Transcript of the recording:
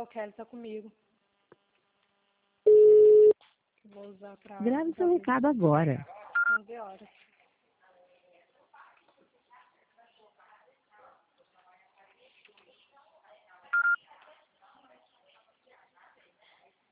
o Kelly tá comigo. Vou usar pra... Grave seu recado agora. 11 horas.